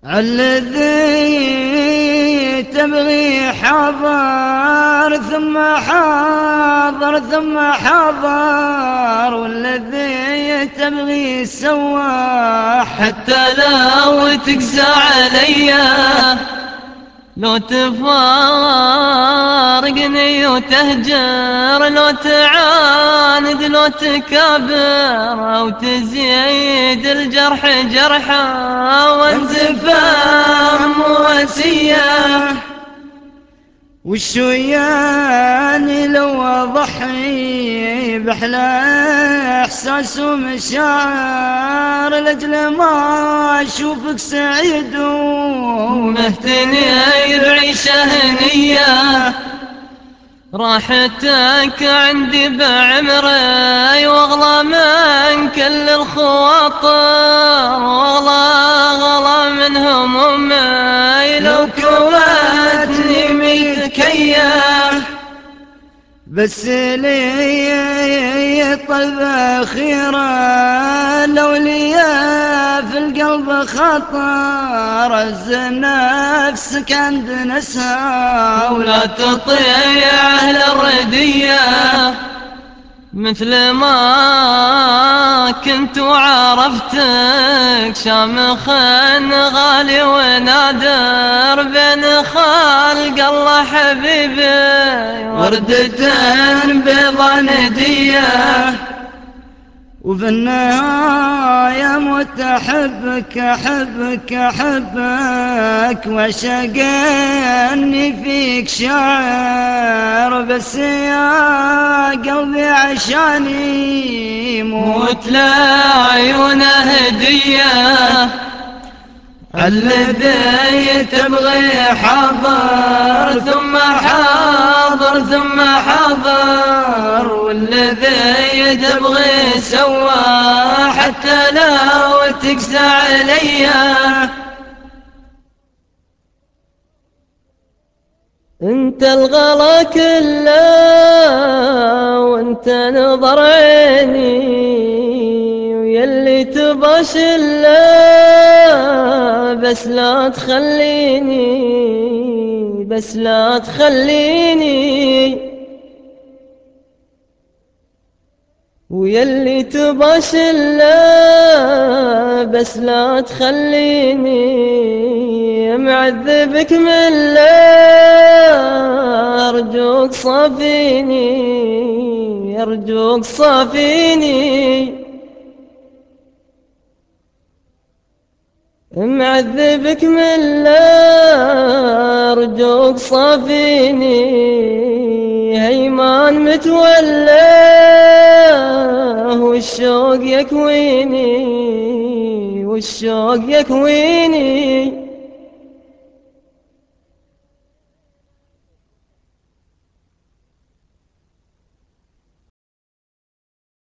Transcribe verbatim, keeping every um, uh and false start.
الذي تبغي حاضر ثم حاضر ثم حاضر، والذي تبغي سواح حتى لو تقسى عليا، لو تفارقني وتهجر، لو تعاند لو تكابر، أو تزيد الجرح جرحا وانزفام مواسية. وشو يعني لو أضحي بأحلى إحساس ومشاعر لأجل ما أشوفك سعيد ومهتني بعيشة هنية، راحتك عندي بعمري واغلى من كل الخواطر، واغلى غلى من همومي لو كوتني متكيف. بس لي طلب أخيرا، لو لي في القلب خطر عز نفسك عند نسها، ولا تطيع أهل الردية مثل ما كنت وعرفتك، شامخ غالي ونادر بين خلق الله حبيبي، وردة بيضا ندية. وفي النهاية موت أحبك أحبك أحبك، وأشق أني فيك شاعر، بس يا قلبي عشاني موت لعيونه هدية. الذي تبغي حاضر ثم حاضر ثم حاضر، والذي تبغي سوا حتى لو تقسى عليا. انت الغلا كله وانت نظر عيني، ويلي تباش الله بس لا تخليني، بس لا تخليني. ويلي تباش الله بس لا تخليني، معذبك من الله أرجوك صافيني، أرجوك صافيني. معذبك من الله أرجوك صافيني، هيمان متولى والشوق يكويني، والشوق يكويني.